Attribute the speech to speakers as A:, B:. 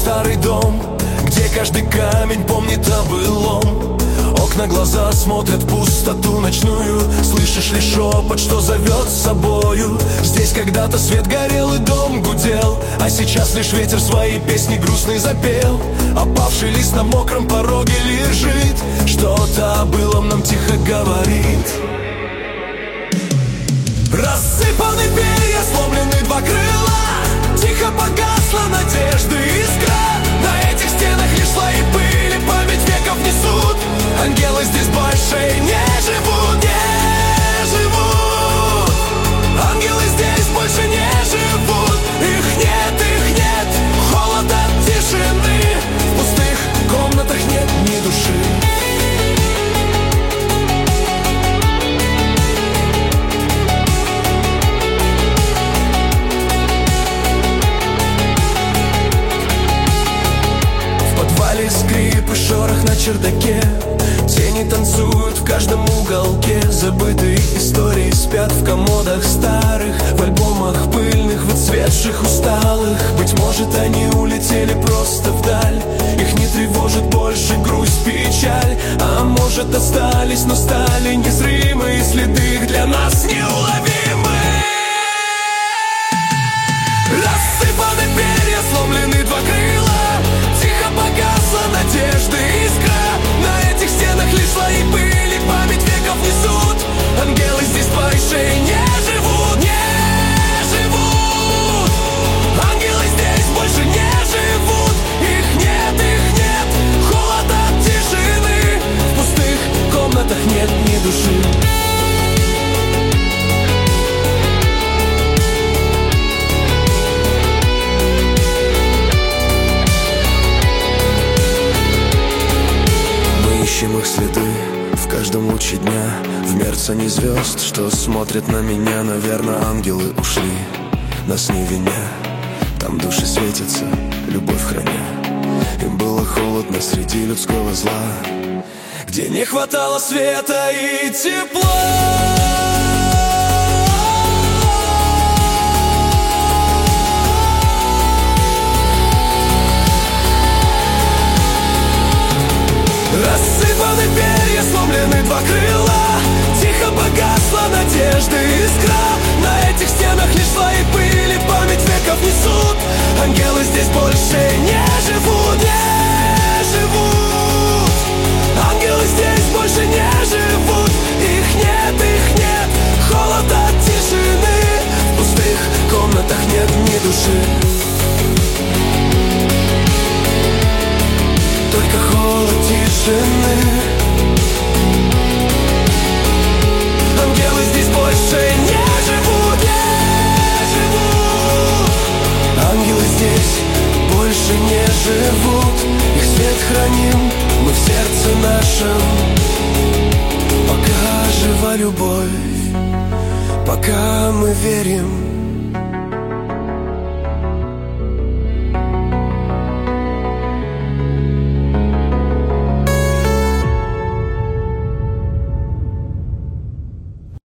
A: старый дом, где каждый камень помнит о былом. Окна, глаза смотрят в пустоту ночную. Слышишь ли шепот, что зовет с собою? Здесь когда-то свет горел и дом гудел, а сейчас лишь ветер свои песни грустные запел. Опавший лист на мокром пороге лежит, что-то о былом нам тихо говорит. Рассыпаны перья, сломлены два крыла, тихо погасла надежда и искра. На этих стенах лишь слои пыли память веков несут. Ангелы здесь больше не живут, не живут. Ангелы здесь больше не живут. Их нет, холод от тишины. В пустых комнатах нет ни души. Скрип и шорох на чердаке, тени танцуют в каждом уголке. Забытые истории спят в комодах старых, в альбомах пыльных, выцветших, усталых. Быть может, они улетели просто вдаль, их не тревожит больше грусть, печаль. А может, остались, но стали незримые следы, их для нас неуловимы. Рассыпаны перья, сломлены два крыла, тихо погасла надежда и искра. На этих стенах лишь слои пыли память веков несут. Ангелы здесь больше не живут, не живут. Ангелы здесь больше не живут. Их нет, холод от тишины. В пустых комнатах нет ни души. Ищем их следы в каждом луче дня, в мерцании звезд, что смотрят на меня. Наверное, ангелы ушли, нас не виня. Там души светятся, любовь храня. Им было холодно среди людского зла, где не хватало света и тепла. Рассыпаны перья, сломлены два крыла, тихо погасла надежда и искра. На этих стенах лишь слои пыли память веков несут. Ангелы здесь больше не живут, не живут. Ангелы здесь больше не живут. Их нет, холод от тишины. В пустых комнатах нет ни души. Только холод тишины. Ангелы здесь больше не живут, не живут. Ангелы здесь больше не живут. Их свет храним мы в сердце нашем. Пока жива любовь, пока мы верим,